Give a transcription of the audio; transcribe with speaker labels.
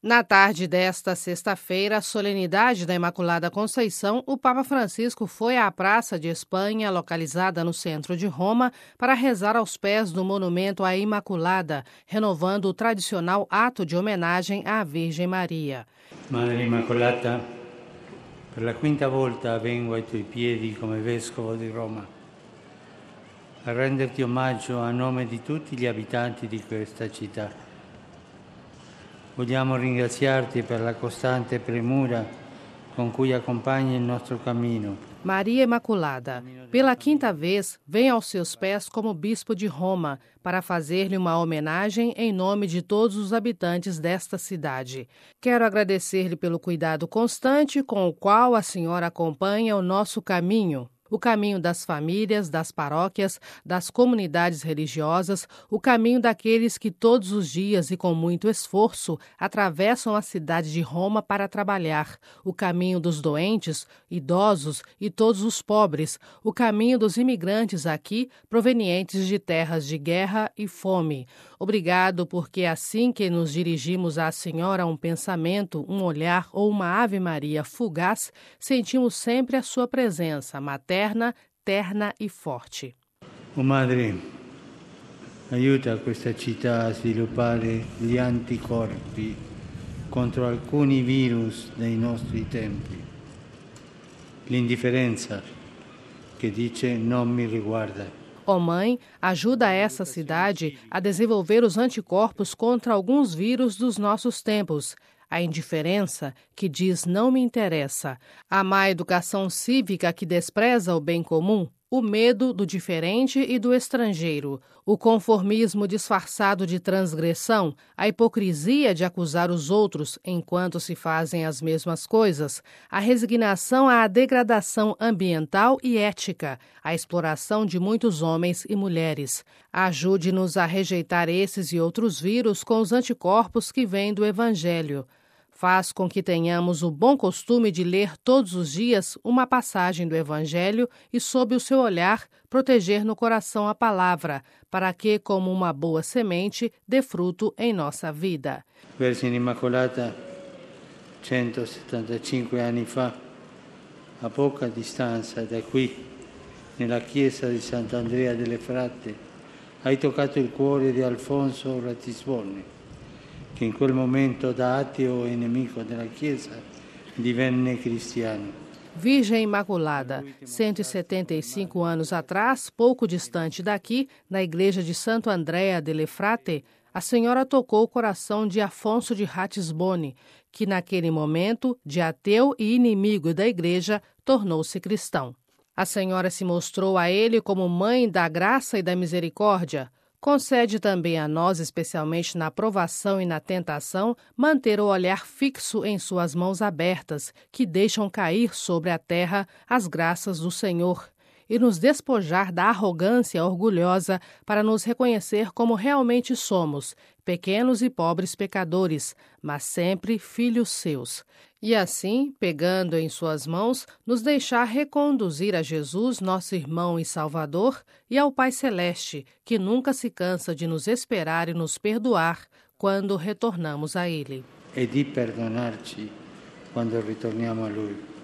Speaker 1: Na tarde desta sexta-feira, solenidade da Imaculada Conceição, o Papa Francisco foi à Praça de Espanha, localizada no centro de Roma, para rezar aos pés do monumento à Imaculada, renovando o tradicional ato de homenagem à Virgem Maria.
Speaker 2: Madre Immacolata, per la quinta volta vengo ai tuoi piedi come Vescovo di Roma, a renderti omaggio a nome di tutti gli abitanti di questa città. Vogliamo ringraziarti per la costante premura con cui accompagni il nostro cammino.
Speaker 1: Maria Imaculada, pela quinta vez, vem aos seus pés como bispo de Roma para fazer-lhe uma homenagem em nome de todos os habitantes desta cidade. Quero agradecer-lhe pelo cuidado constante com o qual a senhora acompanha o nosso caminho. O caminho das famílias, das paróquias, das comunidades religiosas, o caminho daqueles que todos os dias e com muito esforço atravessam a cidade de Roma para trabalhar, o caminho dos doentes, idosos e todos os pobres, o caminho dos imigrantes aqui provenientes de terras de guerra e fome. Obrigado porque assim que nos dirigimos à Senhora um pensamento, um olhar ou uma Ave Maria fugaz, sentimos sempre a sua presença materna, terna e forte.
Speaker 2: Oh Madre, aiuta questa città a sviluppare gli anticorpi contro alcuni virus dei nostri tempi. L'indifferenza che dice non mi riguarda.
Speaker 1: Ó Mãe, ajuda essa cidade a desenvolver os anticorpos contra alguns vírus dos nossos tempos. A indiferença, que diz não me interessa. A má educação cívica que despreza o bem comum. O medo do diferente e do estrangeiro, o conformismo disfarçado de transgressão, a hipocrisia de acusar os outros enquanto se fazem as mesmas coisas, a resignação à degradação ambiental e ética, a exploração de muitos homens e mulheres. Ajude-nos a rejeitar esses e outros vírus com os anticorpos que vêm do Evangelho. Faz com que tenhamos o bom costume de ler todos os dias uma passagem do Evangelho e, sob o seu olhar, proteger no coração a palavra, para que, como uma boa semente, dê fruto em nossa vida.
Speaker 2: Vergine Immacolata, 175 anni fa, a poca distanza da qui, nella chiesa di Sant'Andrea delle Fratte, hai toccato il cuore di Alfonso Ratisbonne, che in quel momento da ateo e nemico della Chiesa divenne cristiano.
Speaker 1: Virgem Imaculada, 175 anos atrás, pouco distante daqui, na igreja de Santo Andrea delle Fratte, a senhora tocou o coração de Afonso de Ratisbonne, que naquele momento, de ateu e inimigo da igreja, tornou-se cristão. A senhora se mostrou a ele como mãe da graça e da misericórdia. Concede também a nós, especialmente na provação e na tentação, manter o olhar fixo em suas mãos abertas, que deixam cair sobre a terra as graças do Senhor, e nos despojar da arrogância orgulhosa para nos reconhecer como realmente somos, pequenos e pobres pecadores, mas sempre filhos seus. E assim, pegando em suas mãos, nos deixar reconduzir a Jesus, nosso irmão e Salvador, e ao Pai Celeste, que nunca se cansa de nos esperar e nos perdoar quando retornamos a Ele.
Speaker 2: E di perdonarci quando ritorniamo a Lui.